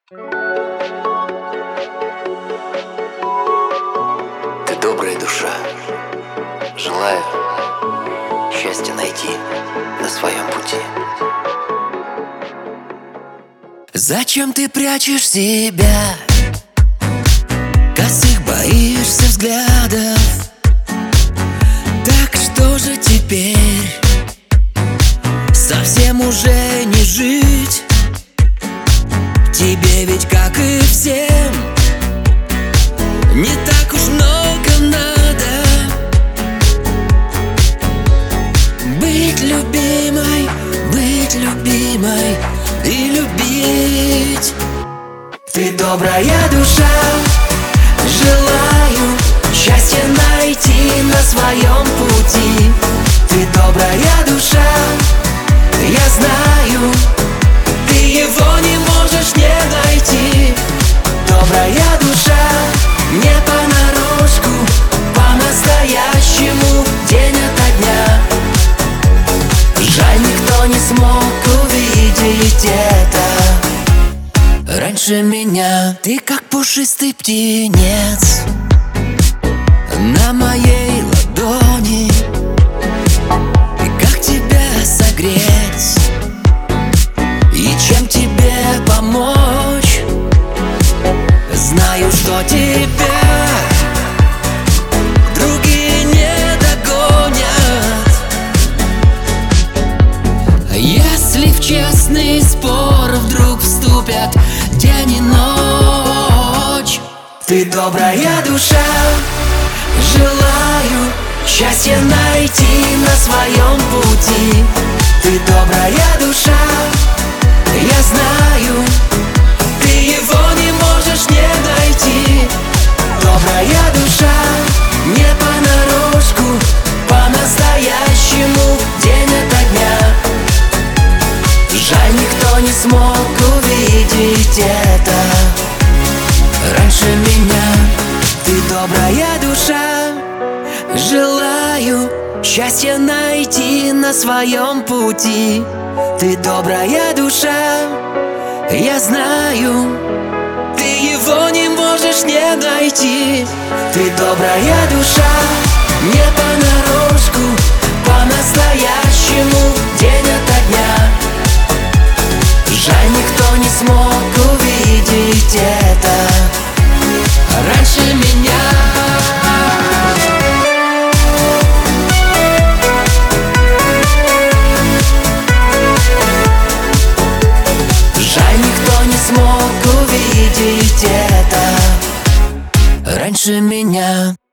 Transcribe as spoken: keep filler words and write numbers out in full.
Ты добрая душа. Желаю счастья найти на своем пути. Зачем ты прячешь себя? Косых боишься взглядов. Так что же теперь? Совсем уже не жить. Тебе ведь, как и всем, не так уж много надо. Быть любимой, быть любимой и любить. Ты добрая душа. Желаю счастье найти на своем пути. Ты добрая душа. Я знаю, ты его не можешь не найти. Добрая душа, не понарошку, по-настоящему, день ото дня. Жаль, никто не смог увидеть это раньше меня. Ты как пушистый птенец на моей ладони. И как тебя согреть? И чем тебе помочь? Знаю, что тебя другие не догонят. Если в честный спор вдруг вступят день и ночь. Ты добрая душа. Желаю счастье найти на своем пути. Ты добрая душа. Я знаю, ты его не можешь не найти. Добрая душа, не понарошку, по-настоящему, день ото дня. Жаль, никто не смог увидеть это раньше меня. Ты добрая душа. Желаю счастье найти на своем пути. Ты добрая душа. Я знаю, ты его не можешь не найти. Ты добрая душа. Не понарошку, по-настоящему, день ото дня. Жаль, никто не смог увидеть это раньше меня. Смог увидеть это раньше меня.